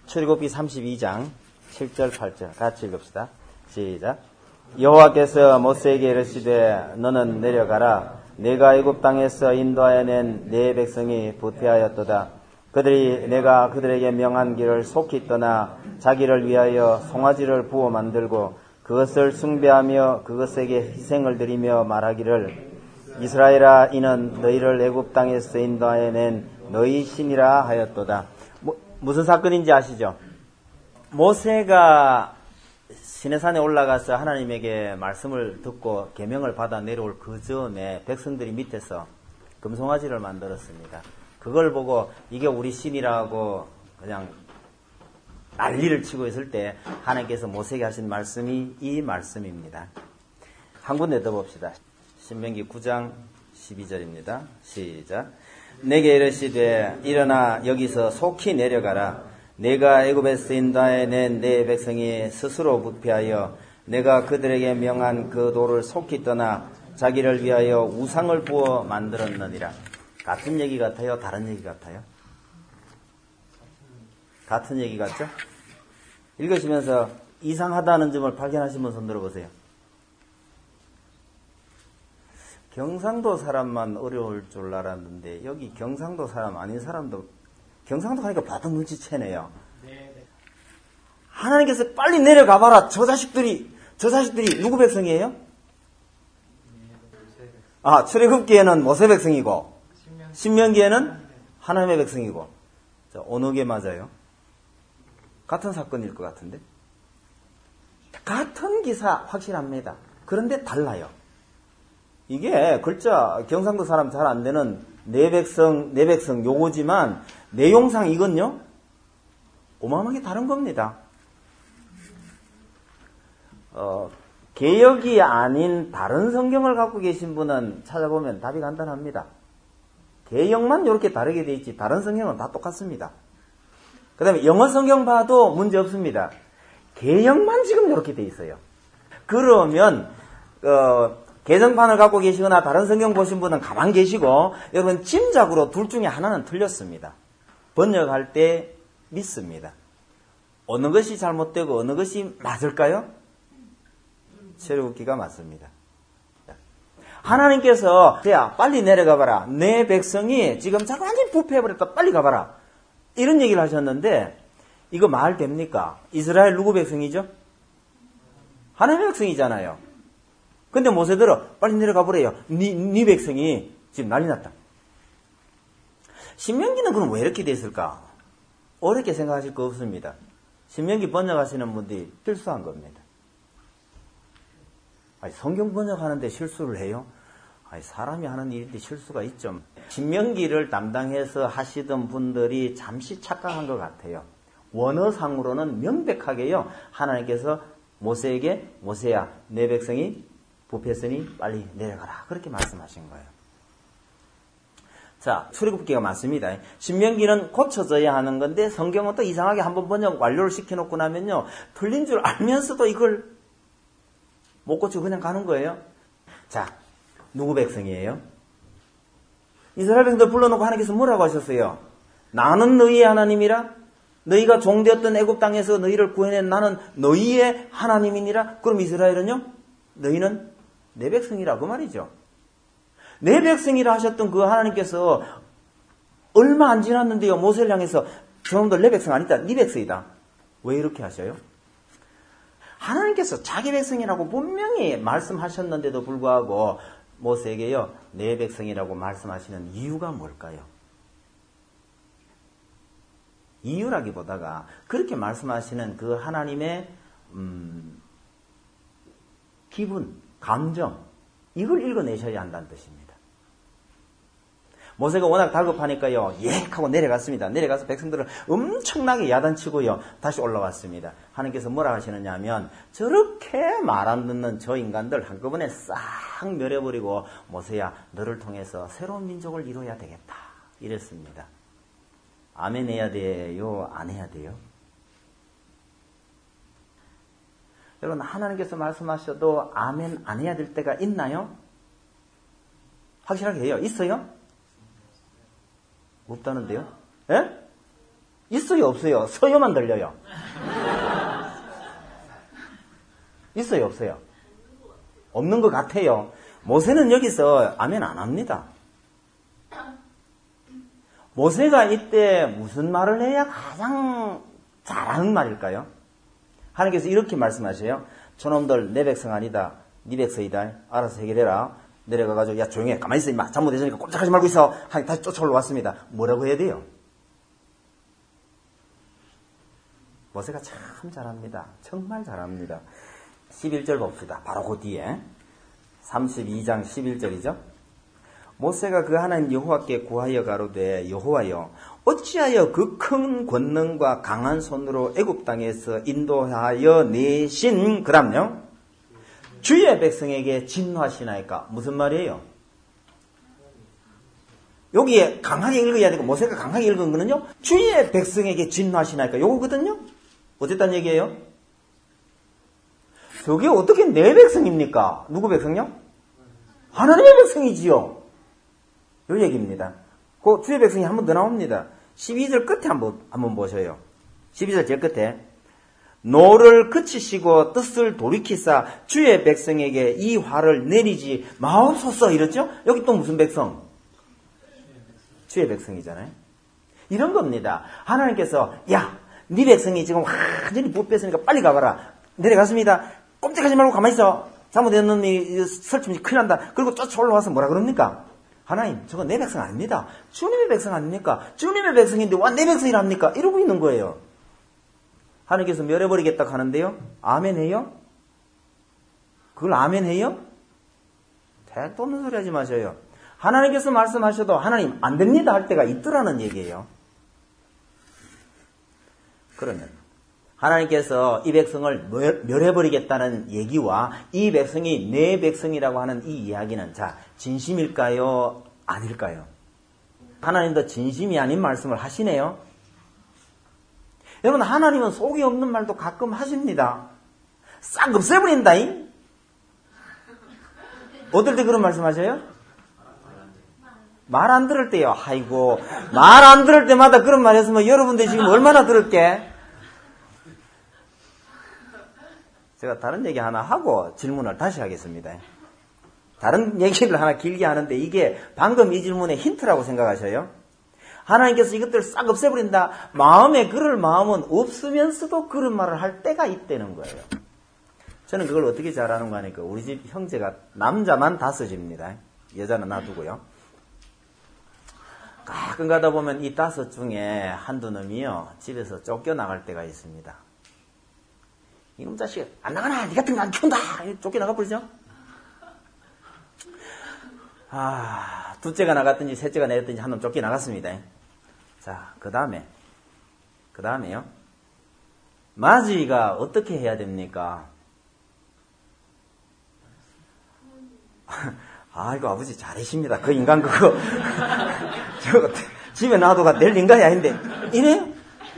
출애굽기 32장 7절 8절 같이 읽읍시다. 시작. 여호와께서 모세에게 이르시되 너는 내려가라. 내가 애굽 땅에서 인도하여 낸 내 백성이 부패하였도다. 그들이 내가 그들에게 명한 길을 속히 떠나 자기를 위하여 송아지를 부어 만들고 그것을 숭배하며 그것에게 희생을 드리며 말하기를 이스라엘아 이는 너희를 애굽 땅에서 인도하여 낸 너희 신이라 하였도다. 무슨 사건인지 아시죠? 모세가 시내산에 올라가서 하나님에게 말씀을 듣고 계명을 받아 내려올 그 전에 백성들이 밑에서 금송아지를 만들었습니다. 그걸 보고 이게 우리 신이라고 그냥 난리를 치고 있을 때 하나님께서 모세에게 하신 말씀이 이 말씀입니다. 한 군데 더 봅시다. 신명기 9장 12절입니다. 시작. 내게 이르시되 일어나 여기서 속히 내려가라. 내가 애굽에서 인도하여 낸 내 백성이 스스로 부패하여 내가 그들에게 명한 그 도를 속히 떠나 자기를 위하여 우상을 부어 만들었느니라. 같은 얘기 같아요? 다른 얘기 같아요? 같은 얘기 같죠? 읽으시면서 이상하다는 점을 발견하신 분 손 들어보세요. 경상도 사람만 어려울 줄 알았는데 여기 경상도 사람 아닌 사람도 경상도 가니까 바닥 눈치채네요. 하나님께서 빨리 내려가봐라. 저 자식들이 누구 백성이에요? 출애굽기에는 모세 백성이고 신명기에는 하나님의 백성이고. 자, 어느 게 맞아요? 같은 사건일 것 같은데? 같은 기사 확실합니다. 그런데 달라요. 이게 글자 경상도 사람 잘 안 되는 내 백성 요거지만 내용상 이건요 어마어마하게 다른 겁니다. 개역이 아닌 다른 성경을 갖고 계신 분은 찾아보면 답이 간단합니다. 개역만 이렇게 다르게 돼 있지 다른 성경은 다 똑같습니다. 그 다음에 영어 성경 봐도 문제 없습니다. 개역만 지금 이렇게 돼 있어요. 그러면 개정판을 갖고 계시거나 다른 성경 보신 분은 가만 계시고 여러분 짐작으로 둘 중에 하나는 틀렸습니다. 번역할 때 믿습니다. 어느 것이 잘못되고 어느 것이 맞을까요? 출애굽기가 맞습니다. 하나님께서 야 빨리 내려가봐라. 내 백성이 지금 완전히 부패해버렸다. 빨리 가봐라. 이런 얘기를 하셨는데 이거 말 됩니까? 이스라엘 누구 백성이죠? 하나님의 백성이잖아요. 근데 모세들은 빨리 내려가 보래요. 네 백성이 지금 난리 났다. 신명기는 그럼 왜 이렇게 됐을까? 어렵게 생각하실 거 없습니다. 신명기 번역하시는 분들이 실수한 겁니다. 성경 번역하는데 실수를 해요? 사람이 하는 일인데 실수가 있죠. 신명기를 담당해서 하시던 분들이 잠시 착각한 것 같아요. 원어상으로는 명백하게요. 하나님께서 모세에게 모세야 내 백성이 부패했으니 빨리 내려가라. 그렇게 말씀하신 거예요. 자, 출애굽기가 맞습니다. 신명기는 고쳐져야 하는 건데 성경은 또 이상하게 한번 번역 완료를 시켜놓고 나면요. 틀린 줄 알면서도 이걸 못 고치고 그냥 가는 거예요. 자, 누구 백성이에요? 이스라엘 백성들 불러놓고 하나님께서 뭐라고 하셨어요? 나는 너희의 하나님이라? 너희가 종되었던 애굽 땅에서 너희를 구해낸 나는 너희의 하나님이니라? 그럼 이스라엘은요? 너희는 내 백성이라 그 말이죠. 내 백성이라 하셨던 그 하나님께서 얼마 안 지났는데요. 모세를 향해서 저놈들 내 백성 아니다. 네 백성이다. 왜 이렇게 하셔요? 하나님께서 자기 백성이라고 분명히 말씀하셨는데도 불구하고 모세에게요. 내 백성이라고 말씀하시는 이유가 뭘까요? 이유라기보다가 그렇게 말씀하시는 그 하나님의 기분, 감정 이걸 읽어내셔야 한다는 뜻입니다. 모세가 워낙 다급하니까요. 하고 내려갔습니다. 내려가서 백성들을 엄청나게 야단치고요. 다시 올라왔습니다. 하나님께서 뭐라 하시느냐 하면 저렇게 말 안 듣는 저 인간들 한꺼번에 싹 멸해버리고 모세야 너를 통해서 새로운 민족을 이루어야 되겠다. 이랬습니다. 아멘 해야 돼요? 안 해야 돼요? 여러분 하나님께서 말씀하셔도 아멘 안 해야 될 때가 있나요? 확실하게 해요. 있어요? 없다는데요? 예? 있어요, 없어요? 서요만 들려요. 있어요, 없어요? 없는 것 같아요. 모세는 여기서 아멘 안 합니다. 모세가 이때 무슨 말을 해야 가장 잘하는 말일까요? 하나님께서 이렇게 말씀하세요. 저놈들 내 백성 아니다. 네 백성이다. 알아서 해결해라. 내려가가지고 야 조용해. 가만히 있어 임마. 잘못했으니까 꼼짝하지 말고 있어. 하니 다시 쫓아 올라왔습니다. 뭐라고 해야 돼요? 모세가 참 잘합니다. 정말 잘합니다. 11절 봅시다. 바로 그 뒤에 32장 11절이죠. 모세가 그 하나님 여호와께 구하여 가로되 여호와여 어찌하여 그 큰 권능과 강한 손으로 애굽 땅에서 인도하여 내신 그럼요 주의 백성에게 진노하시나이까. 무슨 말이에요? 여기에 강하게 읽어야 되고 모세가 강하게 읽은 거는요 주의 백성에게 진노하시나이까 요거거든요. 어쨌다는 얘기예요? 저게 어떻게 내 백성입니까? 누구 백성요? 하나님의 백성이지요. 요 얘기입니다. 그 주의 백성이 한 번 더 나옵니다. 12절 끝에 한번 보셔요. 12절 제일 끝에 노를 그치시고 뜻을 돌이키사 주의 백성에게 이 화를 내리지 마옵소서 이랬죠? 여기 또 무슨 백성? 주의 백성이잖아요. 이런 겁니다. 하나님께서 야, 네 백성이 지금 완전히 부패했으니까 빨리 가봐라. 내려갔습니다. 꼼짝하지 말고 가만히 있어. 잘못된 놈이 설치면 큰일 난다. 그리고 쫓아 올라와서 뭐라 그럽니까? 하나님, 저거 내 백성 아닙니다. 주님의 백성 아닙니까? 주님의 백성인데 와 내 백성이랍니까? 이러고 있는 거예요. 하나님께서 멸해버리겠다 하는데요. 아멘 해요? 그걸 아멘 해요? 택도 없는 소리 하지 마셔요. 하나님께서 말씀하셔도 하나님 안 됩니다 할 때가 있더라는 얘기예요. 그러면 하나님께서 이 백성을 멸해버리겠다는 얘기와 이 백성이 내 백성이라고 하는 이 이야기는 자 진심일까요? 아닐까요? 하나님도 진심이 아닌 말씀을 하시네요. 여러분 하나님은 속이 없는 말도 가끔 하십니다. 싹 없애버린다잉? 어떨 때 그런 말씀 하셔요? 말 안 들을 때요. 아이고 말 안 들을 때마다 그런 말 했으면 여러분들 지금 얼마나 들을게? 제가 다른 얘기 하나 하고 질문을 다시 하겠습니다. 다른 얘기를 하나 길게 하는데 이게 방금 이 질문의 힌트라고 생각하셔요? 하나님께서 이것들을 싹 없애버린다. 마음에 그럴 마음은 없으면서도 그런 말을 할 때가 있다는 거예요. 저는 그걸 어떻게 잘하는가 하니까 우리 집 형제가 남자만 5입니다. 여자는 놔두고요. 가끔 가다 보면 이 5 중에 한두 놈이요. 집에서 쫓겨나갈 때가 있습니다. 이놈 자식 안 나가나? 니 같은 거 안 키운다! 쫓겨나가 버리죠? 둘째가 나갔든지 셋째가 내렸든지 한 놈 쫓겨나갔습니다. 자, 그 다음에요. 마지가 어떻게 해야 됩니까? 아이고, 아버지 잘하십니다. 그 인간 그거. 저거 집에 놔둬가 낼 인간이 아닌데. 이래?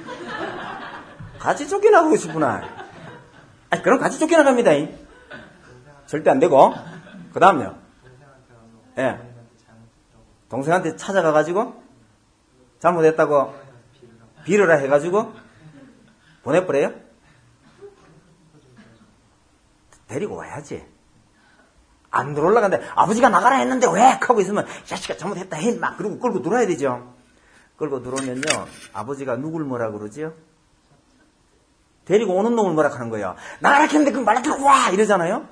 같이 쫓겨나가고 싶구나. 아니, 그럼 같이 쫓겨나갑니다. 절대 안 되고. 그 다음요. 예. 동생한테 찾아가가지고 잘못했다고 빌으라 해가지고 보내버려요? 데리고 와야지. 안 들어올라간데 아버지가 나가라 했는데 왜? 하고 있으면 자식아 잘못했다 해 막 그리고 끌고 들어와야 되죠. 끌고 들어오면요 아버지가 누굴 뭐라 그러지요? 데리고 오는 놈을 뭐라 하는 거예요. 나가라 했는데 그럼 말라 들고 와 이러잖아요.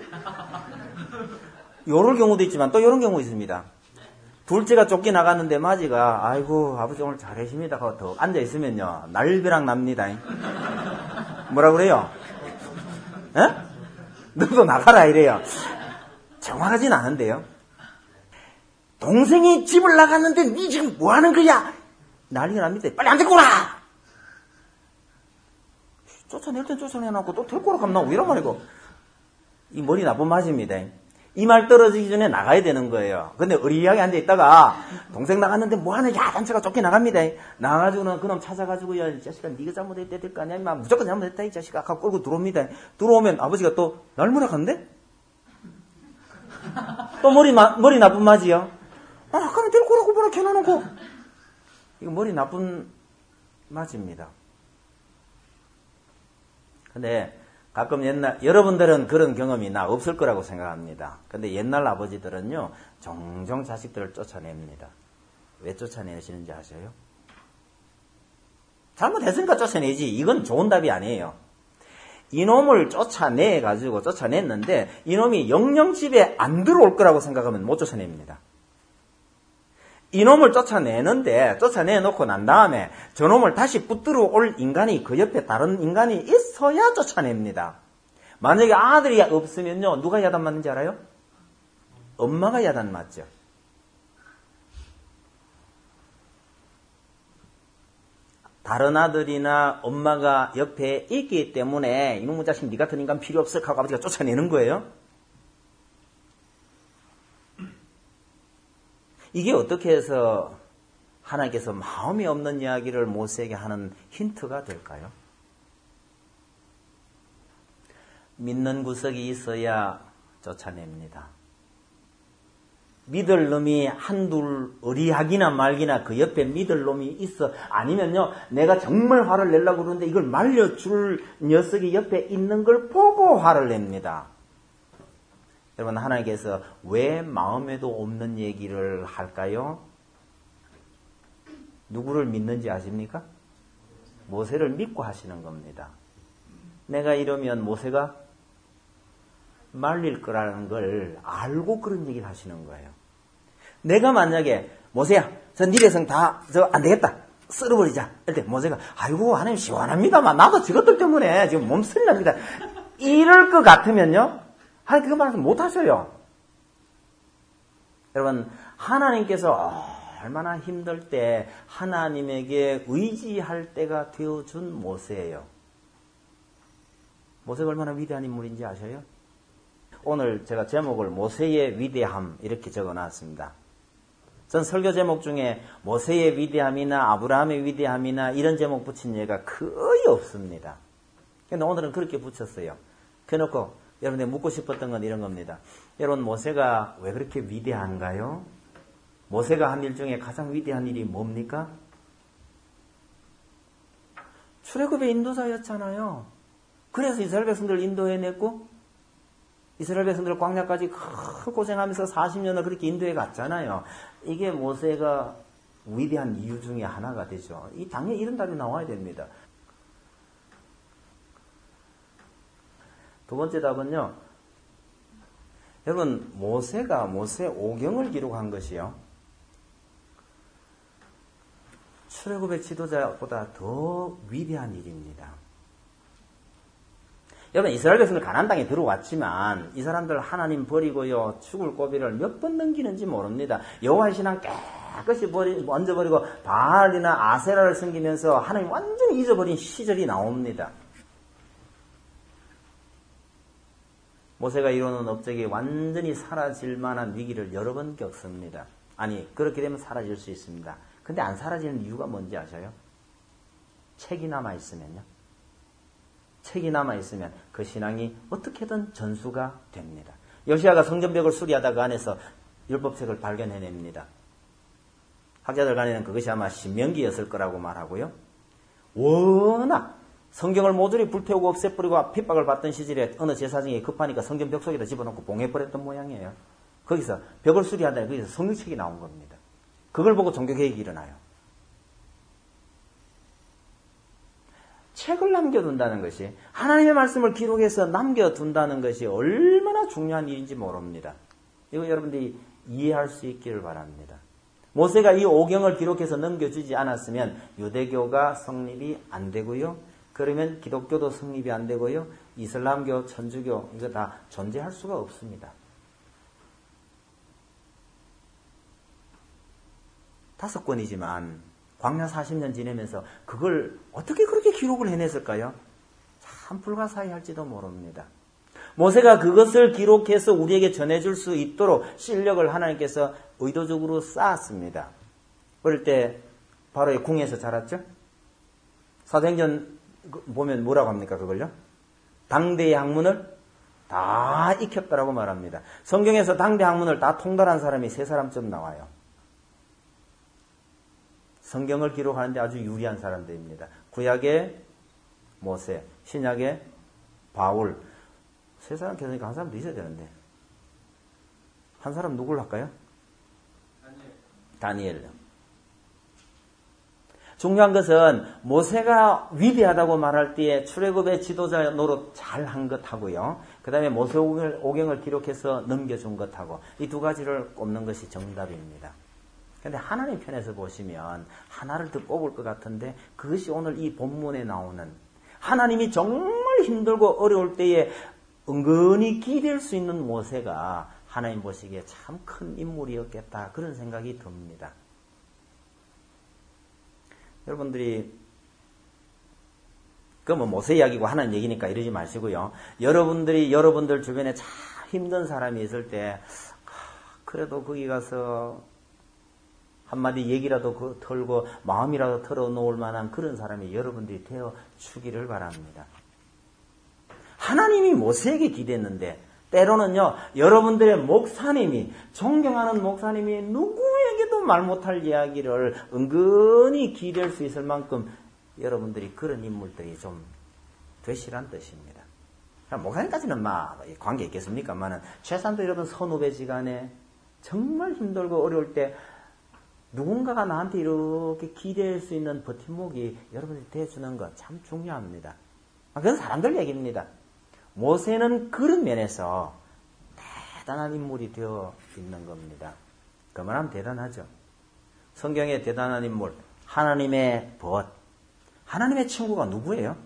요럴 경우도 있지만 또 요런 경우 있습니다. 둘째가 쫓겨나갔는데 마지가 아이고 아버지 오늘 잘하십니다 하고 더 앉아있으면요 날벼락 납니다. 뭐라 그래요? 에? 너도 나가라 이래요. 정확하진 않은데요. 동생이 집을 나갔는데 니 지금 뭐하는 거야? 난리가 납니다. 빨리 안 데리고 오라! 쫓아낼 땐 쫓아내놓고 또 데리고 오라 가면 이런 말이고 이 머리 나쁜 맛입니다. 이 말 떨어지기 전에 나가야 되는 거예요. 근데 의리하게 앉아있다가 동생 나갔는데 뭐하는 야단체가 쫓겨나갑니다. 나가가지고는 그놈 찾아가지고 야 이 자식아 니가 잘못했다 될 거 아니야 임마 무조건 잘못했다 이 자식아 아까 끌고 들어옵니다. 들어오면 아버지가 또 날 뭐라 하는데? 또 머리 나쁜 맛이요. 아까는 데리고 오라고 뭐라 켜놔놓고 이거 머리 나쁜 맞습니다. 근데 가끔 여러분들은 그런 경험이 나 없을 거라고 생각합니다. 근데 옛날 아버지들은요, 종종 자식들을 쫓아냅니다. 왜 쫓아내시는지 아세요? 잘못했으니까 쫓아내지. 이건 좋은 답이 아니에요. 이놈을 쫓아냈는데, 이놈이 영영 집에 안 들어올 거라고 생각하면 못 쫓아냅니다. 이놈을 쫓아내놓고 난 다음에 저놈을 다시 붙들어 올 인간이 그 옆에 다른 인간이 있어야 쫓아냅니다. 만약에 아들이 없으면요, 누가 야단 맞는지 알아요? 엄마가 야단 맞죠. 다른 아들이나 엄마가 옆에 있기 때문에 이놈의 자식 니 같은 인간 필요 없어 하고 아버지가 쫓아내는 거예요. 이게 어떻게 해서 하나님께서 마음이 없는 이야기를 모세에게 하는 힌트가 될까요? 믿는 구석이 있어야 쫓아냅니다. 믿을 놈이 한둘 어리하기나 말기나 그 옆에 믿을 놈이 있어. 아니면요, 내가 정말 화를 내려고 그러는데 이걸 말려줄 녀석이 옆에 있는 걸 보고 화를 냅니다. 여러분, 하나님께서 왜 마음에도 없는 얘기를 할까요? 누구를 믿는지 아십니까? 모세를 믿고 하시는 겁니다. 내가 이러면 모세가 말릴 거라는 걸 알고 그런 얘기를 하시는 거예요. 내가 만약에 모세야, 저 네 백성 다 안 되겠다, 쓸어버리자. 이럴 때 모세가 아이고 하나님 시원합니다만 나도 저것들 때문에 지금 몸살이 납니다. 이럴 것 같으면요, 하나님 그 말씀 못 하셔요. 여러분, 하나님께서 얼마나 힘들 때 하나님에게 의지할 때가 되어준 모세예요. 모세가 얼마나 위대한 인물인지 아셔요? 오늘 제가 제목을 모세의 위대함 이렇게 적어놨습니다. 전 설교 제목 중에 모세의 위대함이나 아브라함의 위대함이나 이런 제목 붙인 예가 거의 없습니다. 근데 오늘은 그렇게 붙였어요. 그래놓고 여러분들 묻고 싶었던 건 이런 겁니다. 여러분, 모세가 왜 그렇게 위대한가요? 모세가 한 일 중에 가장 위대한 일이 뭡니까? 출애굽의 인도자였잖아요. 그래서 이스라엘 백성들을 인도해냈고 이스라엘 백성들을 광야까지 큰 고생하면서 40년을 그렇게 인도해 갔잖아요. 이게 모세가 위대한 이유 중에 하나가 되죠. 당연히 이런 답이 나와야 됩니다. 두 번째 답은요, 여러분, 모세 오경을 기록한 것이요, 출애굽의 지도자보다 더 위대한 일입니다. 여러분, 이스라엘 백성들 가나안 땅에 들어왔지만 이 사람들 하나님 버리고요, 죽을 고비를 몇 번 넘기는지 모릅니다. 여호와의 신앙 깨끗이 얹어버리고 바알이나 아세라를 섬기면서 하나님 완전히 잊어버린 시절이 나옵니다. 모세가 이루는 업적이 완전히 사라질 만한 위기를 여러 번 겪습니다. 아니, 그렇게 되면 사라질 수 있습니다. 근데 안 사라지는 이유가 뭔지 아셔요? 책이 남아있으면요. 책이 남아있으면 그 신앙이 어떻게든 전수가 됩니다. 여시야가 성전벽을 수리하다 그 안에서 율법책을 발견해냅니다. 학자들 간에는 그것이 아마 신명기였을 거라고 말하고요. 워낙 성경을 모조리 불태우고 없애버리고 핍박을 받던 시절에 어느 제사장이 급하니까 성경 벽 속에다 집어넣고 봉해버렸던 모양이에요. 거기서 벽을 수리하다가 거기서 성경책이 나온 겁니다. 그걸 보고 종교개혁이 일어나요. 책을 남겨둔다는 것이, 하나님의 말씀을 기록해서 남겨둔다는 것이 얼마나 중요한 일인지 모릅니다. 이거 여러분들이 이해할 수 있기를 바랍니다. 모세가 이 오경을 기록해서 넘겨주지 않았으면 유대교가 성립이 안 되고요, 그러면 기독교도 성립이 안 되고요, 이슬람교, 천주교 이거 다 존재할 수가 없습니다. 5권이지만 광야 40년 지내면서 그걸 어떻게 그렇게 기록을 해냈을까요? 참 불가사의할지도 모릅니다. 모세가 그것을 기록해서 우리에게 전해줄 수 있도록 실력을 하나님께서 의도적으로 쌓았습니다. 어릴 때 바로의 궁에서 자랐죠? 사도행전 보면 뭐라고 합니까, 그걸요? 당대의 학문을 다 익혔다라고 말합니다. 성경에서 당대 학문을 다 통달한 사람이 3사람쯤 나와요. 성경을 기록하는데 아주 유리한 사람들입니다. 구약의 모세, 신약의 바울. 세 사람 계속니까 한 사람도 있어야 되는데. 한 사람 누굴 할까요? 다니엘. 중요한 것은 모세가 위대하다고 말할 때에 출애굽의 지도자 노릇 잘한 것하고요. 그 다음에 모세오경을 기록해서 넘겨준 것하고 이 두 가지를 꼽는 것이 정답입니다. 그런데 하나님 편에서 보시면 하나를 더 뽑을 것 같은데 그것이 오늘 이 본문에 나오는 하나님이 정말 힘들고 어려울 때에 은근히 기댈 수 있는 모세가 하나님 보시기에 참 큰 인물이었겠다 그런 생각이 듭니다. 여러분들이 뭐 모세 이야기고 하나님 얘기니까 이러지 마시고요. 여러분들이 여러분들 주변에 참 힘든 사람이 있을 때 그래도 거기 가서 한마디 얘기라도 털고 마음이라도 털어놓을 만한 그런 사람이 여러분들이 되어 주기를 바랍니다. 하나님이 모세에게 기대했는데 때로는요 여러분들의 목사님이 존경하는 목사님이 누구에게도 말 못할 이야기를 은근히 기댈 수 있을 만큼 여러분들이 그런 인물들이 좀 되시란 뜻입니다. 목사님까지는 관계 있겠습니까만은 최소한도 여러분 선후배지간에 정말 힘들고 어려울 때 누군가가 나한테 이렇게 기댈 수 있는 버팀목이 여러분들이 되어주는 것 참 중요합니다. 그건 사람들 얘기입니다. 모세는 그런 면에서 대단한 인물이 되어 있는 겁니다. 그만하면 대단하죠. 성경의 대단한 인물, 하나님의 벗. 하나님의 친구가 누구예요?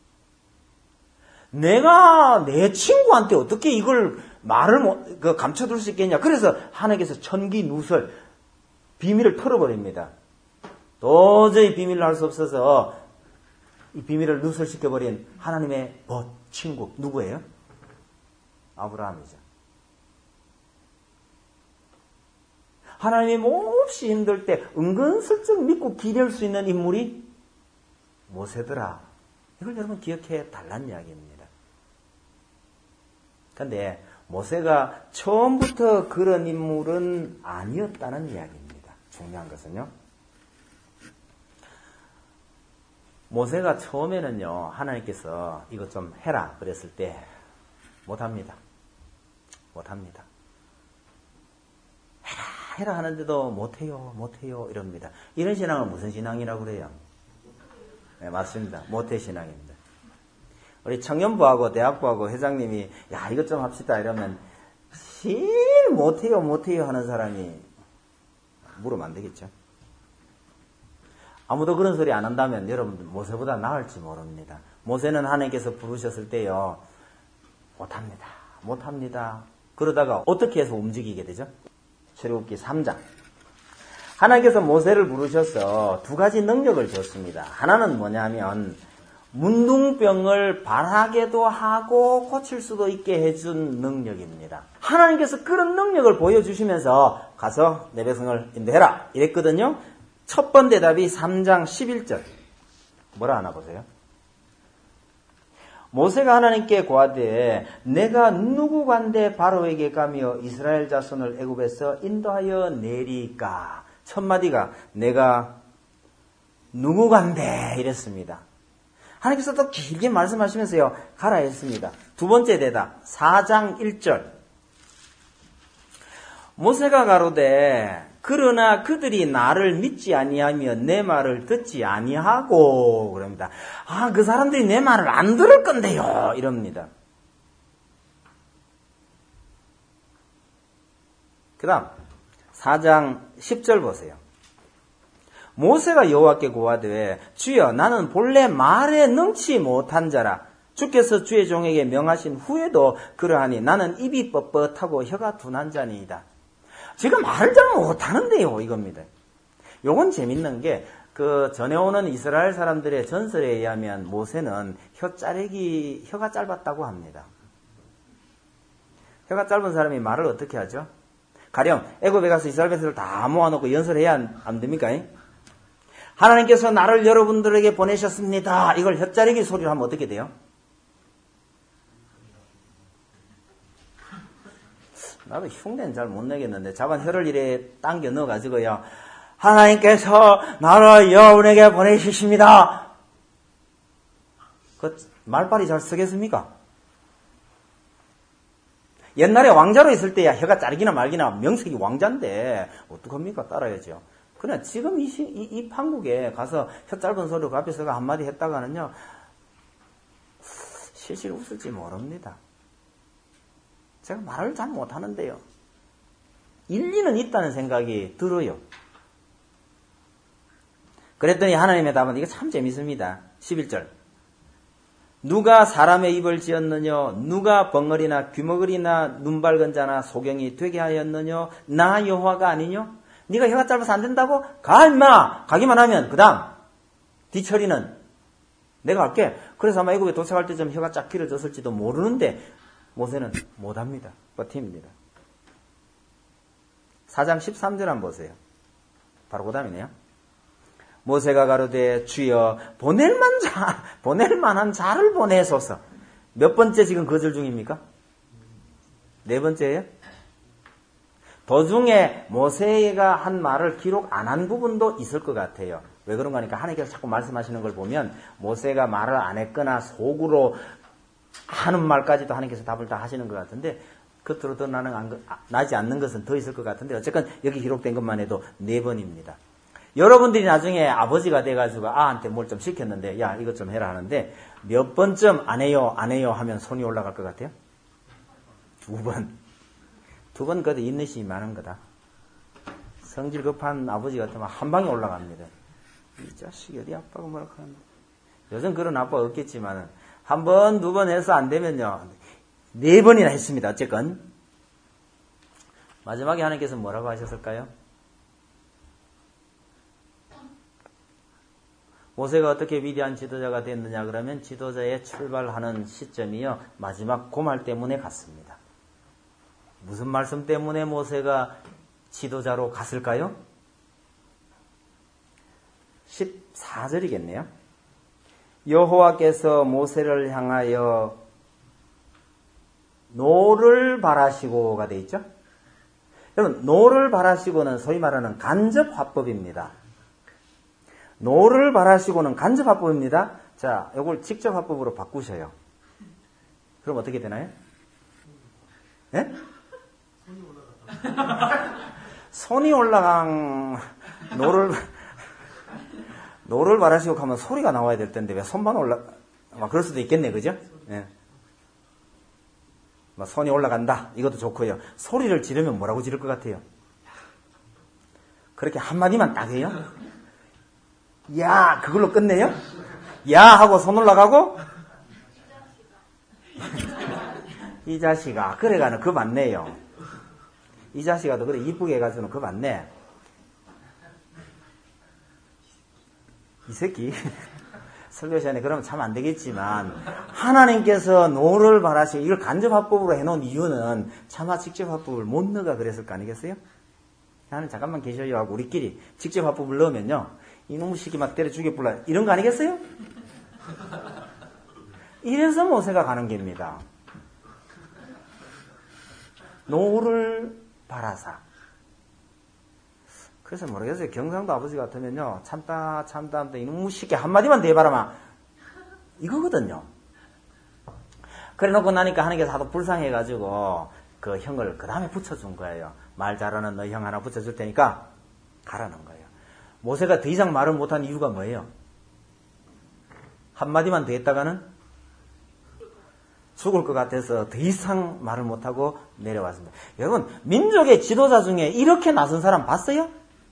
내가 내 친구한테 어떻게 이걸 말을 감춰둘 수 있겠냐. 그래서 하나님께서 천기 누설, 비밀을 털어버립니다. 도저히 비밀로 할 수 없어서 이 비밀을 누설시켜버린 하나님의 벗, 친구, 누구예요? 아브라함이죠. 하나님이 몹시 힘들 때 은근슬쩍 믿고 기댈 수 있는 인물이 모세더라. 이걸 여러분 기억해 달라는 이야기입니다. 그런데 모세가 처음부터 그런 인물은 아니었다는 이야기입니다. 중요한 것은요. 모세가 처음에는요, 하나님께서 이것 좀 해라 그랬을 때 못합니다. 해라 하는데도 못해요 이럽니다. 이런 신앙은 무슨 신앙이라고 그래요? 네, 맞습니다. 모태 신앙입니다. 우리 청년부하고 대학부하고 회장님이 이것 좀 합시다 이러면 제일 못해요 하는 사람이 물으면 안 되겠죠. 아무도 그런 소리 안 한다면 여러분들 모세보다 나을지 모릅니다. 모세는 하나님께서 부르셨을 때요. 못합니다. 그러다가 어떻게 해서 움직이게 되죠? 출애굽기 3장. 하나님께서 모세를 부르셔서 두 가지 능력을 줬습니다. 하나는 뭐냐면 문둥병을 발하게도 하고 고칠 수도 있게 해준 능력입니다. 하나님께서 그런 능력을 보여주시면서 가서 내 백성을 인도해라 이랬거든요. 첫 번 대답이 3장 11절. 뭐라 하나 보세요. 모세가 하나님께 고하되 내가 누구간데 바로에게 가며 이스라엘 자손을 애굽에서 인도하여 내리까. 첫 마디가 내가 누구간데 이랬습니다. 하나님께서 또 길게 말씀하시면서요. 가라 했습니다. 두 번째 대답 4장 1절. 모세가 가로되 그러나 그들이 나를 믿지 아니하며 내 말을 듣지 아니하고 그럽니다. 그 사람들이 내 말을 안 들을 건데요. 이럽니다. 그 다음 4장 10절 보세요. 모세가 여호와께 고하되 주여 나는 본래 말에 능치 못한 자라. 주께서 주의 종에게 명하신 후에도 그러하니 나는 입이 뻣뻣하고 혀가 둔한 자니이다. 지금 말을 잘 못하는데요, 이겁니다. 요건 재밌는 게, 전해오는 이스라엘 사람들의 전설에 의하면 모세는 혀가 짧았다고 합니다. 혀가 짧은 사람이 말을 어떻게 하죠? 가령, 애굽에 가서 이스라엘 백성을 다 모아놓고 연설해야 안 됩니까? 하나님께서 나를 여러분들에게 보내셨습니다. 이걸 혀자르기 소리로 하면 어떻게 돼요? 나도 흉내는 잘 못 내겠는데 자반 혀를 이래 당겨 넣어가지고요. 하나님께서 나를 여러분에게 보내주십니다. 그 말빨이 잘 쓰겠습니까? 옛날에 왕자로 있을 때야 혀가 자르기나 말기나 명색이 왕자인데 어떡합니까? 따라야죠. 그러나 지금 이 판국에 가서 혀 짧은 소리로 그 앞에서가 한마디 했다가는요, 실실 웃을지 모릅니다. 제가 말을 잘 못하는데요. 일리는 있다는 생각이 들어요. 그랬더니 하나님의 답은 이거 참 재밌습니다. 11절. 누가 사람의 입을 지었느냐? 누가 벙어리나 귀머거리나 눈밝은 자나 소경이 되게 하였느냐? 나 여호와가 아니냐? 네가 혀가 짧아서 안 된다고? 가 임마! 가기만 하면 그 다음 뒤처리는 내가 할게. 그래서 아마 애굽에 도착할 때쯤 혀가 쫙 길어졌을지도 모르는데 모세는 못합니다. 버팁니다. 4장 13절 한번 보세요. 바로 그 다음이네요. 모세가 가로되 주여 보낼 만한 자를 보내소서. 몇 번째 지금 거절 중입니까? 네 번째예요? 도중에 모세가 한 말을 기록 안 한 부분도 있을 것 같아요. 왜 그런가 하니까 하나님께서 자꾸 말씀하시는 걸 보면 모세가 말을 안 했거나 속으로 하는 말까지도 하나님께서 답을 다 하시는 것 같은데 겉으로 나지 않는 것은 더 있을 것 같은데 어쨌건 여기 기록된 것만 해도 4번입니다. 여러분들이 나중에 아버지가 돼가지고 아한테 뭘 좀 시켰는데 야 이것 좀 해라 하는데 몇 번쯤 안 해요 하면 손이 올라갈 것 같아요? 2번. 2번 그래도 인내심이 많은 거다. 성질 급한 아버지 같으면 한 방에 올라갑니다. 이 자식이 어디 아빠가 뭐라 하는데. 요즘 그런 아빠가 없겠지만 한 번, 2번 해서 안 되면요 4번이나 했습니다. 어쨌건 마지막에 하나님께서 뭐라고 하셨을까요? 모세가 어떻게 위대한 지도자가 됐느냐 그러면 지도자의 출발하는 시점이요 마지막 고말 때문에 갔습니다. 무슨 말씀 때문에 모세가 지도자로 갔을까요? 14절이겠네요. 여호와께서 모세를 향하여 노를 바라시고가 돼 있죠. 여러분 노를 바라시고는 소위 말하는 간접화법입니다. 노를 바라시고는 간접화법입니다. 자, 이걸 직접화법으로 바꾸셔요. 그럼 어떻게 되나요? 네? 손이 올라간 노를 바라시고 하면 소리가 나와야 될 텐데 왜 손만 그럴 수도 있겠네, 그죠? 네. 손이 올라간다. 이것도 좋고요. 소리를 지르면 뭐라고 지를 것 같아요? 그렇게 한마디만 딱 해요? 야, 그걸로 끝내요? 야 하고 손 올라가고 이 자식아 그래가는 그 맞네요. 이 자식아도 그래 이쁘게 해가지고는 그 맞네. 이 새끼 설교 시간에 그러면 참 안 되겠지만 하나님께서 노를 바라시고 이걸 간접화법으로 해놓은 이유는 차마 직접화법을 못 넣어가 그랬을 거 아니겠어요? 나는 잠깐만 계셔요 하고 우리끼리 직접화법을 넣으면요 이놈의 시기 막 때려 죽여불라 이런 거 아니겠어요? 이래서 모세가 가는 겁니다. 노를 바라사. 그래서 모르겠어요. 경상도 아버지 같으면요 참다 하는데 이놈의 시기 한마디만 대바라마 이거거든요. 그래 놓고 나니까 하나님께서 하도 불쌍해가지고 그 형을 그 다음에 붙여준 거예요. 말 잘하는 너 형 하나 붙여줄 테니까 가라는 거예요. 모세가 더 이상 말을 못한 이유가 뭐예요? 한마디만 더 했다가는 죽을 것 같아서 더 이상 말을 못하고 내려왔습니다. 여러분, 민족의 지도자 중에 이렇게 나선 사람 봤어요?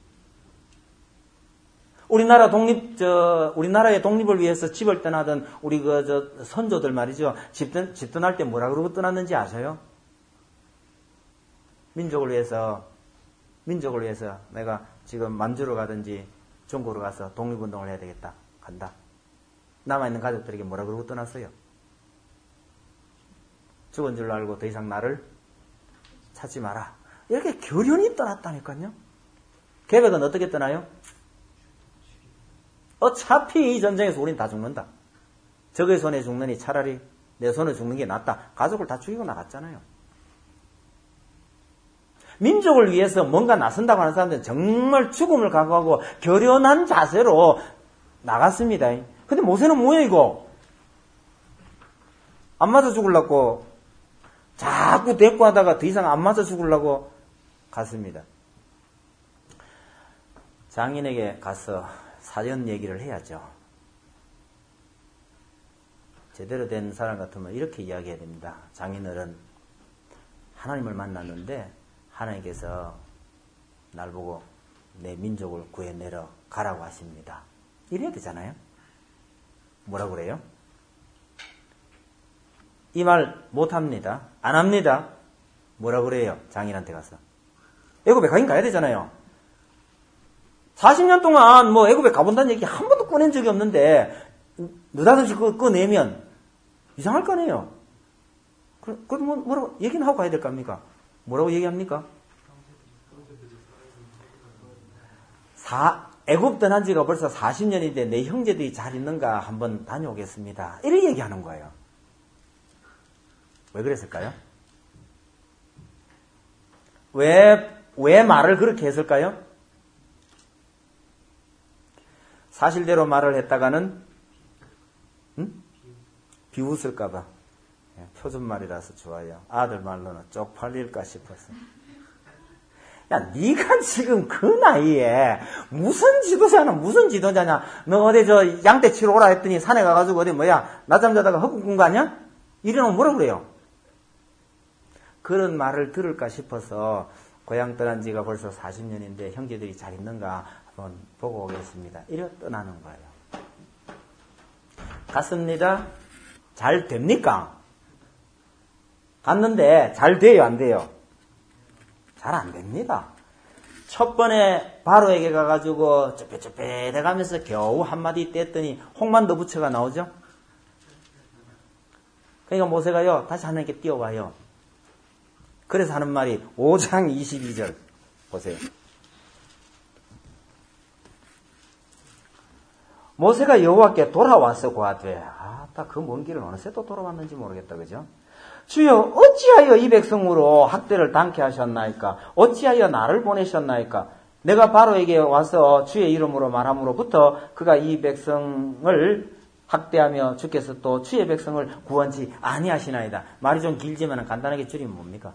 우리나라의 독립을 위해서 집을 떠나던 우리 선조들 말이죠. 집 떠날 때 뭐라 그러고 떠났는지 아세요? 민족을 위해서 내가 지금 만주로 가든지 중국으로 가서 독립운동을 해야 되겠다. 간다. 남아있는 가족들에게 뭐라 그러고 떠났어요? 죽은 줄 알고 더 이상 나를 찾지 마라. 이렇게 결연히 떠났다니까요. 계획은 어떻게 떠나요? 어차피 이 전쟁에서 우린 다 죽는다. 적의 손에 죽느니 차라리 내 손에 죽는 게 낫다. 가족을 다 죽이고 나갔잖아요. 민족을 위해서 뭔가 나선다고 하는 사람들은 정말 죽음을 각오하고 결연한 자세로 나갔습니다. 근데 모세는 뭐야 이거? 안 맞아 죽으려고 자꾸 대꾸 하다가 더 이상 안 맞아 죽으려고 갔습니다. 장인에게 가서 사연 얘기를 해야죠. 제대로 된 사람 같으면 이렇게 이야기해야 됩니다. 장인어른, 하나님을 만났는데 하나님께서 날 보고 내 민족을 구해내러 가라고 하십니다. 이래야 되잖아요. 뭐라고 그래요? 이 말 못합니다. 안 합니다. 뭐라고 그래요? 장인한테 가서. 애굽에 가긴 가야 되잖아요. 40년 동안 뭐 애굽에 가본다는 얘기 한 번도 꺼낸 적이 없는데 느닷없이 그거 꺼내면 이상할 거 아니에요. 그럼 뭐라고 얘기는 하고 가야 될 거 아닙니까? 뭐라고 얘기합니까? 애굽 떠난 지가 벌써 40년인데 내 형제들이 잘 있는가 한번 다녀오겠습니다. 이렇게 얘기하는 거예요. 왜 그랬을까요? 왜 말을 그렇게 했을까요? 사실대로 말을 했다가는 비웃을까봐. 표준말이라서 좋아요. 아들 말로는 쪽팔릴까 싶어서. 야, 네가 지금 그 나이에 무슨 지도자냐? 너 어디 저 양떼 치러 오라 했더니 산에 가가지고 어디 낮잠 자다가 헛꿈 꾼 거 아니야? 이래놓으면 뭐라 그래요? 그런 말을 들을까 싶어서 고향 떠난 지가 벌써 40년인데 형제들이 잘 있는가 한번 보고 오겠습니다. 이래 떠나는 거예요. 갔습니다. 잘 됩니까? 갔는데 잘 돼요, 안 돼요? 잘 안 됩니다. 첫 번에 바로에게 가가지고 쭈뼛쭈뼛 해가면서 겨우 한마디 뗐더니 홍만도 부처가 나오죠? 그러니까 모세가요, 다시 하나님께 뛰어와요. 그래서 하는 말이 5장 22절 보세요. 모세가 여호와께 돌아와서 고하되, 딱 그 먼 길은 어느새 또 돌아왔는지 모르겠다, 그죠? 주여, 어찌하여 이 백성으로 학대를 당케 하셨나이까? 어찌하여 나를 보내셨나이까? 내가 바로에게 와서 주의 이름으로 말함으로부터 그가 이 백성을 학대하며 주께서 또 주의 백성을 구원치 아니하시나이다. 말이 좀 길지만 간단하게 줄이면 뭡니까?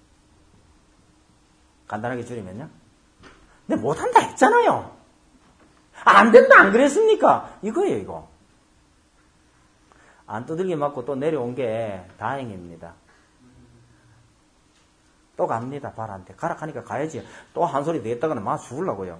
간단하게 줄이면요? 근데 못한다 했잖아요. 안 된다 안 그랬습니까? 이거예요, 이거. 안 두들겨 맞고 또 내려온 게 다행입니다. 또 갑니다, 발한테. 가라 하니까 가야지. 또 한 소리 더 했다가는 막 죽으려고요.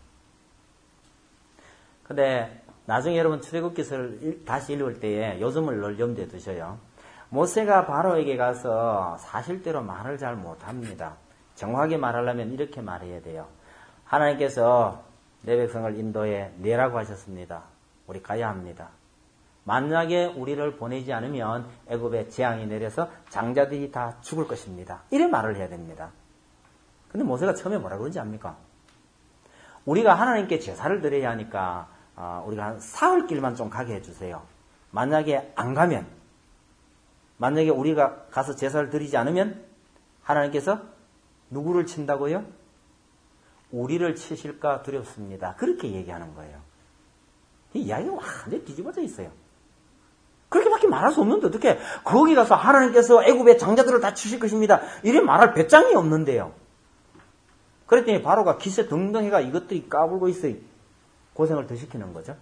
근데 나중에 여러분 출애굽기서를 다시 읽을 때에 요즘을 늘 염두에 두셔요. 모세가 바로에게 가서 사실대로 말을 잘 못합니다. 정확하게 말하려면 이렇게 말해야 돼요. 하나님께서 내 백성을 인도에 내라고 하셨습니다. 우리 가야 합니다. 만약에 우리를 보내지 않으면 애굽에 재앙이 내려서 장자들이 다 죽을 것입니다. 이래 말을 해야 됩니다. 근데 모세가 처음에 뭐라 그런지 압니까? 우리가 하나님께 제사를 드려야 하니까 우리가 한 사흘 길만 좀 가게 해주세요. 만약에 안 가면, 만약에 우리가 가서 제사를 드리지 않으면 하나님께서 누구를 친다고요? 우리를 치실까 두렵습니다. 그렇게 얘기하는 거예요. 이 이야기가 완전히 뒤집어져 있어요. 그렇게밖에 말할 수 없는데 어떻게 거기 가서 하나님께서 애굽의 장자들을 다 치실 것입니다. 이래 말할 배짱이 없는데요. 그랬더니 바로가 기세등등해가 이것들이 까불고 있어요. 고생을 더 시키는 거죠.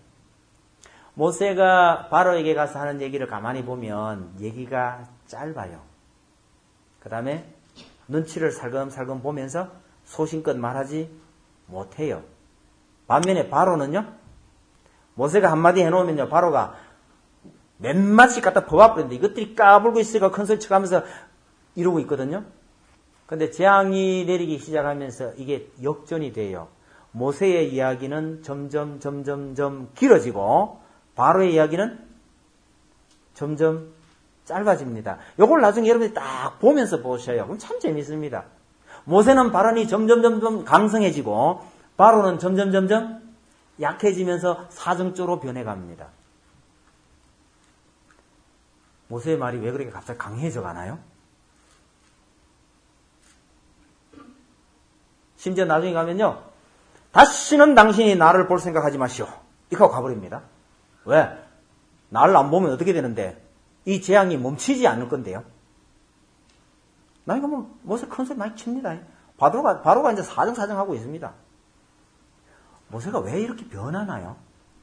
모세가 바로에게 가서 하는 얘기를 가만히 보면 얘기가 짧아요. 그 다음에 눈치를 살금살금 보면서 소신껏 말하지 못해요. 반면에 바로는요, 모세가 한마디 해놓으면요, 바로가 몇 마디씩 갖다 퍼와버리는데 이것들이 까불고 있으니까 큰소리 쳐가면서 이러고 있거든요. 근데 재앙이 내리기 시작하면서 이게 역전이 돼요. 모세의 이야기는 점점 길어지고 바로의 이야기는 점점 짧아집니다. 요걸 나중에 여러분들이 딱 보면서 보셔요. 그럼 참 재밌습니다. 모세는 발언이 점점 강성해지고 바로는 점점 약해지면서 사정적으로 변해갑니다. 모세의 말이 왜 그렇게 갑자기 강해져 가나요? 심지어 나중에 가면요. 다시는 당신이 나를 볼 생각하지 마시오. 이렇게 하고 가버립니다. 왜? 나를 안 보면 어떻게 되는데? 이 재앙이 멈추지 않을 건데요. 나이가 뭐, 모세 큰 소리 많이 칩니다. 바로가 이제 사정사정하고 있습니다. 모세가 왜 이렇게 변하나요?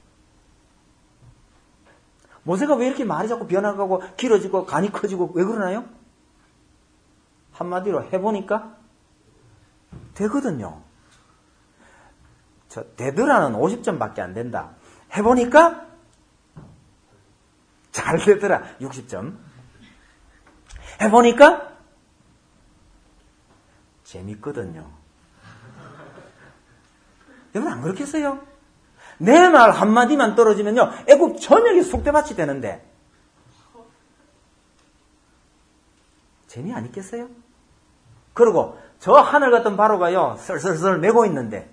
모세가 왜 이렇게 말이 자꾸 변화가고 길어지고 간이 커지고 왜 그러나요? 한마디로 해보니까 되거든요. 되더라는 50점밖에 안 된다. 해보니까 잘 되더라. 60점. 해보니까 재밌거든요. 여러분 안 그렇겠어요? 내 말 한마디만 떨어지면요. 애국 전역이 속대밭이 되는데 재미 안 있겠어요? 그리고 저 하늘 같은 바로가요. 슬슬슬 메고 있는데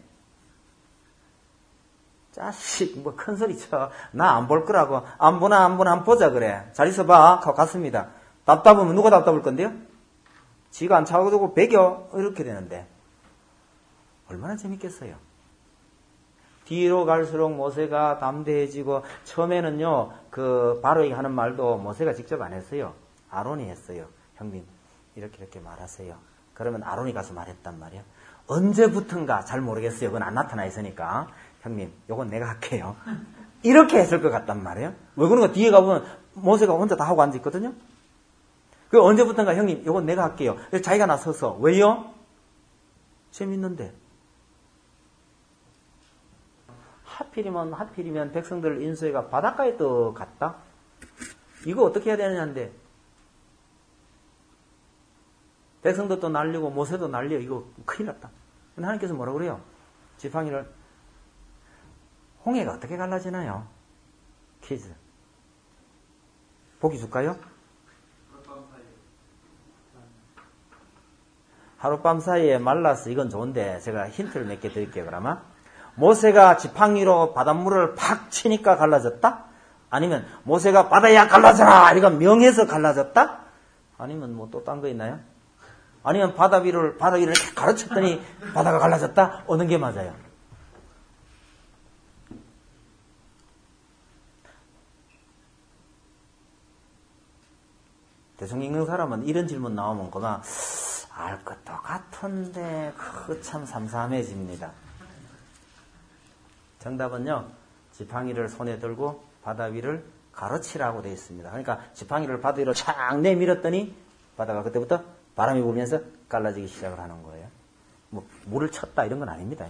자식 뭐 큰 소리 쳐. 나 안 볼 거라고. 안 보나 한번 보자 그래. 잘 있어봐. 하고 갔습니다. 답답하면 누가 답답할 건데요? 지가 안 차가지고 배겨. 이렇게 되는데 얼마나 재밌겠어요? 뒤로 갈수록 모세가 담대해지고 처음에는요. 그 바로에게 하는 말도 모세가 직접 안 했어요. 아론이 했어요. 형님 이렇게 말하세요. 그러면 아론이 가서 말했단 말이에요. 언제부턴가 잘 모르겠어요. 그건 안 나타나 있으니까. 형님 요건 내가 할게요. 이렇게 했을 것 같단 말이에요. 왜 그런가 뒤에 가보면 모세가 혼자 다 하고 앉아있거든요. 그 언제부턴가 형님 요건 내가 할게요. 자기가 나서서 왜요? 재밌는데. 하필이면 백성들 인수해가 바닷가에 또 갔다? 이거 어떻게 해야 되느냐인데 백성들도 날리고 모세도 날려. 이거 큰일 났다. 근데 하나님께서 뭐라고 그래요? 지팡이를 홍해가 어떻게 갈라지나요? 퀴즈. 보기 줄까요? 하룻밤 사이에 말라서 이건 좋은데 제가 힌트를 몇 개 드릴게요. 그러면 모세가 지팡이로 바닷물을 팍 치니까 갈라졌다? 아니면 모세가 바다야 갈라져라 이거 명해서 갈라졌다? 아니면 뭐 또 딴 거 있나요? 아니면 바다 위를 이렇게 가르쳤더니 바다가 갈라졌다? 어느 게 맞아요? 대충 읽는 사람은 이런 질문 나오면 그만 알 것도 같은데 그 참 삼삼해집니다. 정답은요. 지팡이를 손에 들고 바다 위를 가르치라고 되어 있습니다. 그러니까 지팡이를 바다 위로 착 내밀었더니 바다가 그때부터 바람이 불면서 갈라지기 시작을 하는 거예요. 뭐 물을 쳤다 이런 건 아닙니다.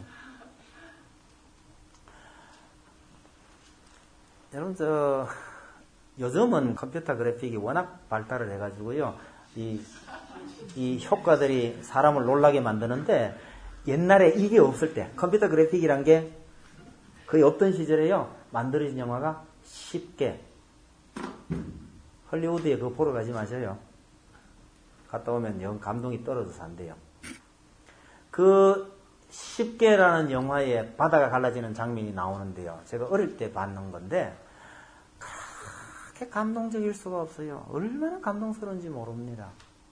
여러분 요즘은 컴퓨터 그래픽이 워낙 발달을 해가지고요. 이 효과들이 사람을 놀라게 만드는데 옛날에 이게 없을 때 컴퓨터 그래픽이란 게 거의 없던 시절에요. 만들어진 영화가 쉽게 헐리우드에 그거 보러 가지 마셔요. 갔다 오면 영 감동이 떨어져서 안 돼요. 그 쉽게라는 영화에 바다가 갈라지는 장면이 나오는데요. 제가 어릴 때 봤는 건데 그렇게 감동적일 수가 없어요. 얼마나 감동스러운지 모릅니다.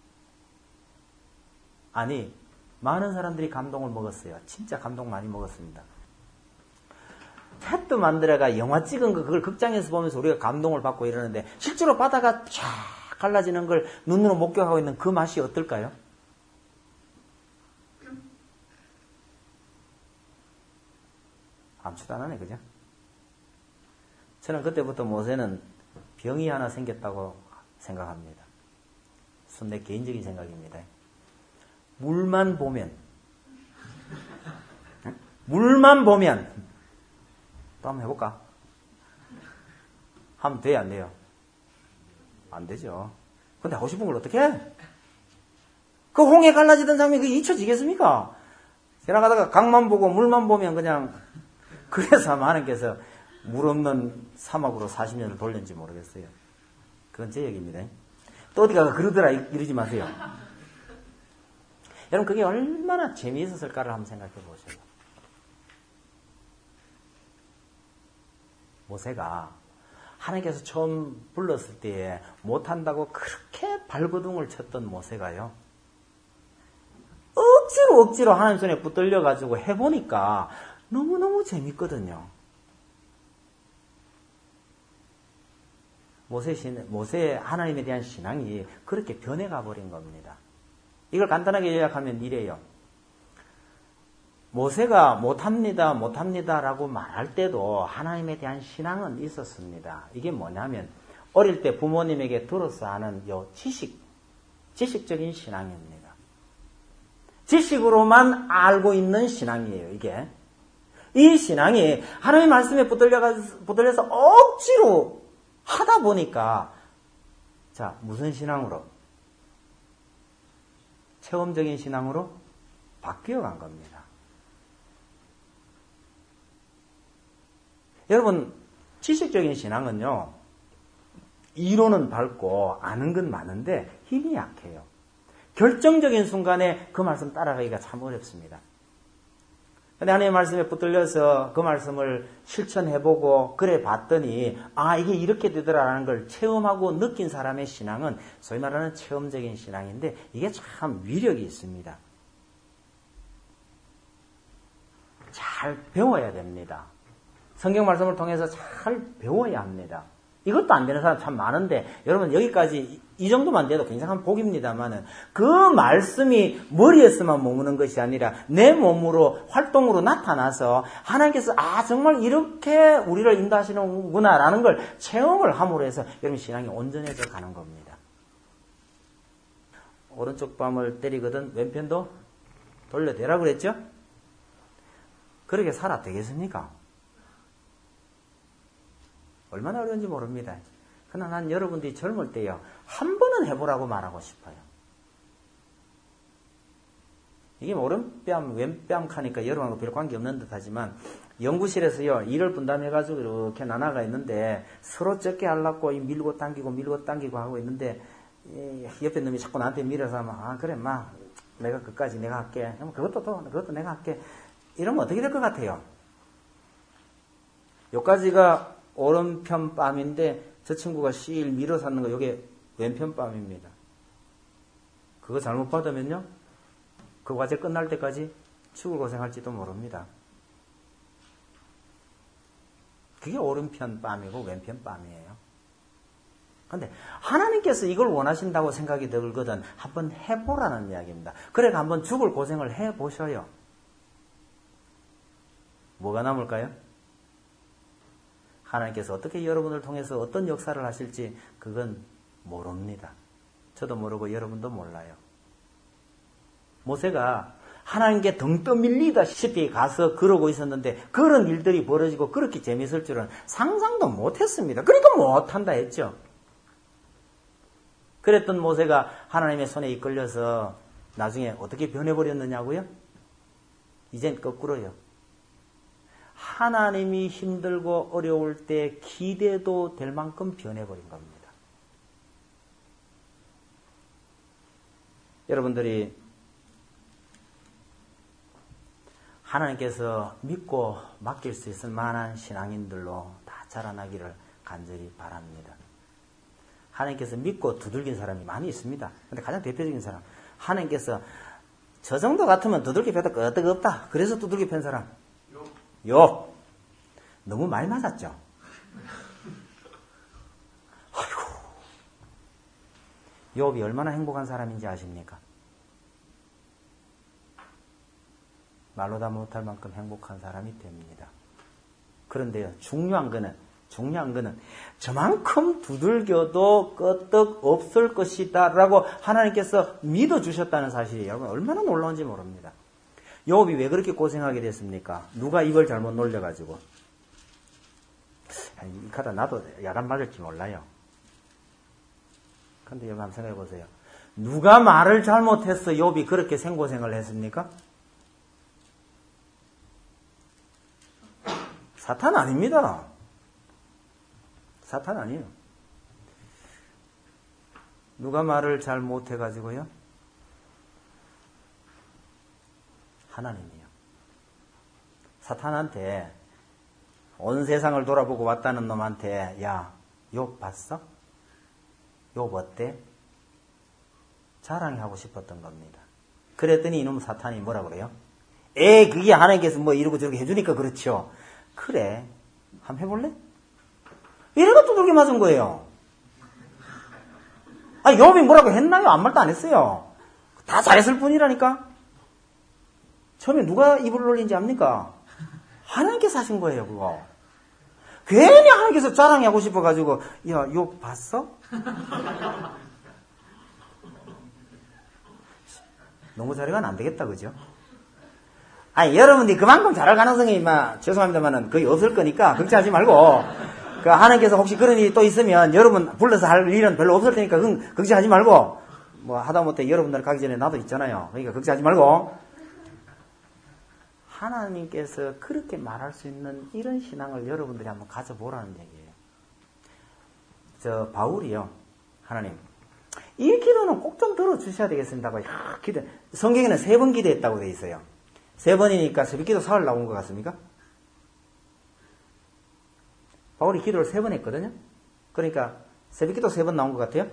아니 많은 사람들이 감동을 먹었어요. 진짜 감동 많이 먹었습니다. 팻도 만들어가 영화 찍은 거 그걸 극장에서 보면서 우리가 감동을 받고 이러는데 실제로 바다가 쫙 갈라지는 걸 눈으로 목격하고 있는 그 맛이 어떨까요? 아무렇지도 않네, 그죠? 저는 그때부터 모세는 병이 하나 생겼다고 생각합니다. 내 개인적인 생각입니다. 물만 보면 또 한번 해볼까? 하면 돼요, 안 돼요? 안 되죠. 근데 하고 싶은 걸 어떻게 해? 그 홍해 갈라지던 장면이 그게 잊혀지겠습니까? 지나가다가 강만 보고 물만 보면 그냥 그래서 하나님께서 물 없는 사막으로 40년을 돌렸는지 모르겠어요. 그건 제 얘기입니다. 또 어디 가가 그러더라 이러지 마세요. 여러분 그게 얼마나 재미있었을까를 한번 생각해 보세요. 모세가 하나님께서 처음 불렀을 때에 못한다고 그렇게 발버둥을 쳤던 모세가요. 억지로 하나님 손에 붙들려가지고 해보니까 너무너무 재밌거든요. 모세의 하나님에 대한 신앙이 그렇게 변해가 버린 겁니다. 이걸 간단하게 요약하면 이래요. 모세가 못합니다라고 말할 때도 하나님에 대한 신앙은 있었습니다. 이게 뭐냐면 어릴 때 부모님에게 들어서 하는 요 지식적인 신앙입니다. 지식으로만 알고 있는 신앙이에요, 이게. 이 신앙이 하나님의 말씀에 붙들려서 억지로 하다 보니까, 자, 무슨 신앙으로? 체험적인 신앙으로 바뀌어간 겁니다. 여러분, 지식적인 신앙은요, 이론은 밝고 아는 건 많은데 힘이 약해요. 결정적인 순간에 그 말씀 따라가기가 참 어렵습니다. 근데 하나님의 말씀에 붙들려서 그 말씀을 실천해보고 그래 봤더니 이게 이렇게 되더라라는 걸 체험하고 느낀 사람의 신앙은 소위 말하는 체험적인 신앙인데 이게 참 위력이 있습니다. 잘 배워야 됩니다. 성경 말씀을 통해서 잘 배워야 합니다. 이것도 안 되는 사람 참 많은데 여러분 여기까지 이 정도만 돼도 굉장한 복입니다만은 그 말씀이 머리에서만 머무는 것이 아니라 내 몸으로 활동으로 나타나서 하나님께서 정말 이렇게 우리를 인도하시는구나라는 걸 체험을 함으로 해서 여러분 신앙이 온전해져 가는 겁니다. 오른쪽 뺨을 때리거든 왼편도 돌려대라 그랬죠? 그렇게 살아 되겠습니까? 얼마나 어려운지 모릅니다. 그러나 난 여러분들이 젊을 때요. 한 번은 해보라고 말하고 싶어요. 이게 오른뺨, 왼뺨 하니까 여러분하고 별 관계없는 듯 하지만 연구실에서요. 일을 분담해가지고 이렇게 나눠가 있는데 서로 적게 하려고 밀고 당기고 하고 있는데 옆에 놈이 자꾸 나한테 밀어서 하면 그래 내가 그까지 내가 할게. 그것도 내가 할게. 이러면 어떻게 될 것 같아요? 여기까지가 오른편 뺨인데 저 친구가 실 밀어서 하는 거 이게 왼편 뺨입니다. 그거 잘못 받으면요. 그 과제 끝날 때까지 죽을 고생할지도 모릅니다. 그게 오른편 뺨이고 왼편 뺨이에요. 그런데 하나님께서 이걸 원하신다고 생각이 들거든 한번 해보라는 이야기입니다. 그래가 한번 죽을 고생을 해보셔요. 뭐가 남을까요? 하나님께서 어떻게 여러분을 통해서 어떤 역사를 하실지 그건 모릅니다. 저도 모르고 여러분도 몰라요. 모세가 하나님께 등 떠밀리다시피 가서 그러고 있었는데 그런 일들이 벌어지고 그렇게 재밌을 줄은 상상도 못했습니다. 그러니까 못한다 했죠. 그랬던 모세가 하나님의 손에 이끌려서 나중에 어떻게 변해버렸느냐고요? 이젠 거꾸로요. 하나님이 힘들고 어려울 때 기대도 될 만큼 변해버린 겁니다. 여러분들이 하나님께서 믿고 맡길 수 있을 만한 신앙인들로 다 자라나기를 간절히 바랍니다. 하나님께서 믿고 두들긴 사람이 많이 있습니다. 근데 가장 대표적인 사람, 하나님께서 저 정도 같으면 두들겨 패도 끄떡없다. 그래서 두들겨 팬 사람. 욥. 너무 많이 맞았죠? 아이고. 욥이 얼마나 행복한 사람인지 아십니까? 말로 다 못할 만큼 행복한 사람이 됩니다. 그런데요, 중요한 거는 저만큼 두들겨도 끄떡 없을 것이다 라고 하나님께서 믿어주셨다는 사실이 여러분 얼마나 놀라운지 모릅니다. 욥이 왜 그렇게 고생하게 됐습니까? 누가 입을 잘못 놀려가지고. 이 카드 나도 야단 맞을지 몰라요. 근데 여러분 한번 생각해 보세요. 누가 말을 잘못해서 욥이 그렇게 생고생을 했습니까? 사탄 아닙니다. 사탄 아니에요. 누가 말을 잘 못해가지고요? 하나님이요. 사탄한테 온 세상을 돌아보고 왔다는 놈한테 야, 욥 봤어? 욥 어때? 자랑하고 싶었던 겁니다. 그랬더니 이놈 사탄이 뭐라 그래요? 그게 하나님께서 뭐 이러고 저러고 해주니까 그렇죠. 그래, 한번 해볼래? 이래가 두들겨 맞은 거예요. 욥이 뭐라고 했나요? 아무 말도 안 했어요. 다 잘했을 뿐이라니까. 처음에 누가 입을 놀린지 압니까? 하나님께서 하신 거예요, 그거. 괜히 하나님께서 자랑하고 싶어가지고, 야, 욥 봤어? 너무 잘해가면 안 되겠다, 그죠? 여러분들이 그만큼 잘할 가능성이, 죄송합니다만은 거의 없을 거니까, 걱정하지 말고, 하나님께서 혹시 그런 일이 또 있으면, 여러분 불러서 할 일은 별로 없을 테니까, 걱정하지 말고, 하다못해 여러분들 가기 전에 나도 있잖아요. 그러니까 걱정하지 말고, 하나님께서 그렇게 말할 수 있는 이런 신앙을 여러분들이 한번 가져보라는 얘기예요. 바울이요. 하나님, 이 기도는 꼭 좀 들어주셔야 되겠습니다고. 성경에는 3번 기도했다고 돼 있어요. 3번이니까 새벽기도 사흘 나온 것 같습니까? 바울이 기도를 3번 했거든요. 그러니까 새벽기도 3번 나온 것 같아요.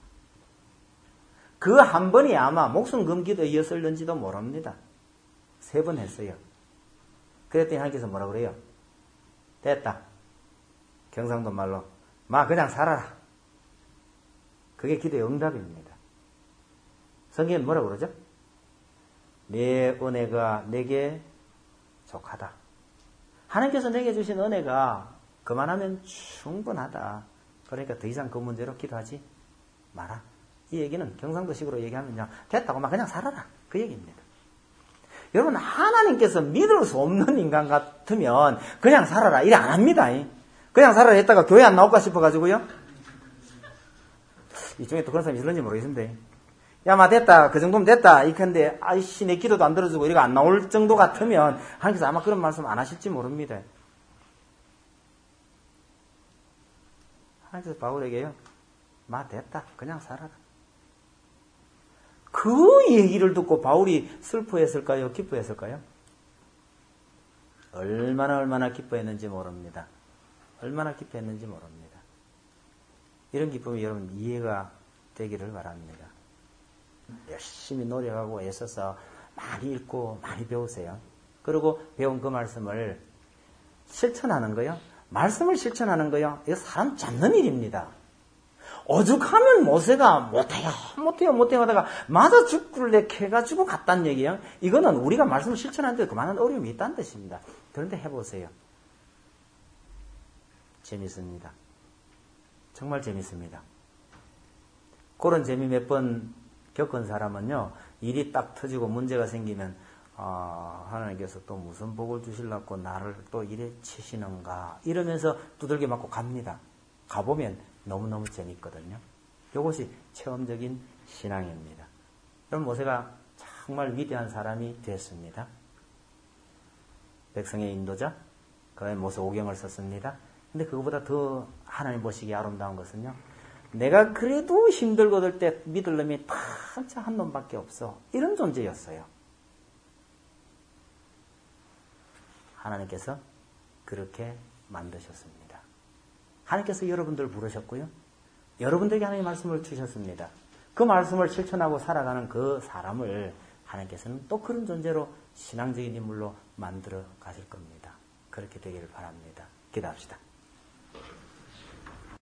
그 한 번이 아마 목숨 금 기도였을는지도 모릅니다. 3번 했어요. 그랬더니 하나님께서 뭐라 그래요? 됐다. 경상도 말로 그냥 살아라. 그게 기도의 응답입니다. 성경은 뭐라 그러죠? 내 은혜가 내게 족하다. 하나님께서 내게 주신 은혜가 그만하면 충분하다. 그러니까 더 이상 그 문제로 기도하지 마라. 이 얘기는 경상도식으로 얘기하면요, 됐다고 그냥 살아라. 그 얘기입니다. 여러분, 하나님께서 믿을 수 없는 인간 같으면 그냥 살아라 이래 안 합니다. 그냥 살아라 했다가 교회 안 나올까 싶어가지고요. 이 중에 또 그런 사람이 있을는지 모르겠는데, 됐다, 그 정도면 됐다 이컨대 아이씨 내 기도도 안 들어주고 이래가 안 나올 정도 같으면 하나님께서 아마 그런 말씀 안 하실지 모릅니다. 하나님께서 바울에게요, 됐다, 그냥 살아라. 그 얘기를 듣고 바울이 슬퍼했을까요? 기뻐했을까요? 얼마나 기뻐했는지 모릅니다. 얼마나 기뻐했는지 모릅니다. 이런 기쁨이 여러분 이해가 되기를 바랍니다. 열심히 노력하고 애써서 많이 읽고 많이 배우세요. 그리고 배운 그 말씀을 실천하는 거요. 말씀을 실천하는 거요. 이거 사람 잡는 일입니다. 오죽하면 모세가 못해요 하다가 맞아 죽을래 캐가지고 갔다는 얘기예요. 이거는 우리가 말씀을 실천하는데 그만한 어려움이 있다는 뜻입니다. 그런데 해보세요. 재밌습니다. 정말 재밌습니다. 그런 재미 몇 번 겪은 사람은요, 일이 딱 터지고 문제가 생기면 하나님께서 또 무슨 복을 주시려고 나를 또 이래 치시는가 이러면서 두들겨 맞고 갑니다. 가보면 너무너무 재밌거든요. 이것이 체험적인 신앙입니다. 그럼 모세가 정말 위대한 사람이 됐습니다. 백성의 인도자, 그 다음에 모세 오경을 썼습니다. 근데 그거보다 더 하나님 보시기에 아름다운 것은요, 내가 그래도 힘들고 들 때 믿을 놈이 진짜 한 놈밖에 없어. 이런 존재였어요. 하나님께서 그렇게 만드셨습니다. 하나님께서 여러분들 부르셨고요. 여러분들에게 하나님의 말씀을 주셨습니다. 그 말씀을 실천하고 살아가는 그 사람을 하나님께서는 또 그런 존재로 신앙적인 인물로 만들어 가실 겁니다. 그렇게 되기를 바랍니다. 기도합시다.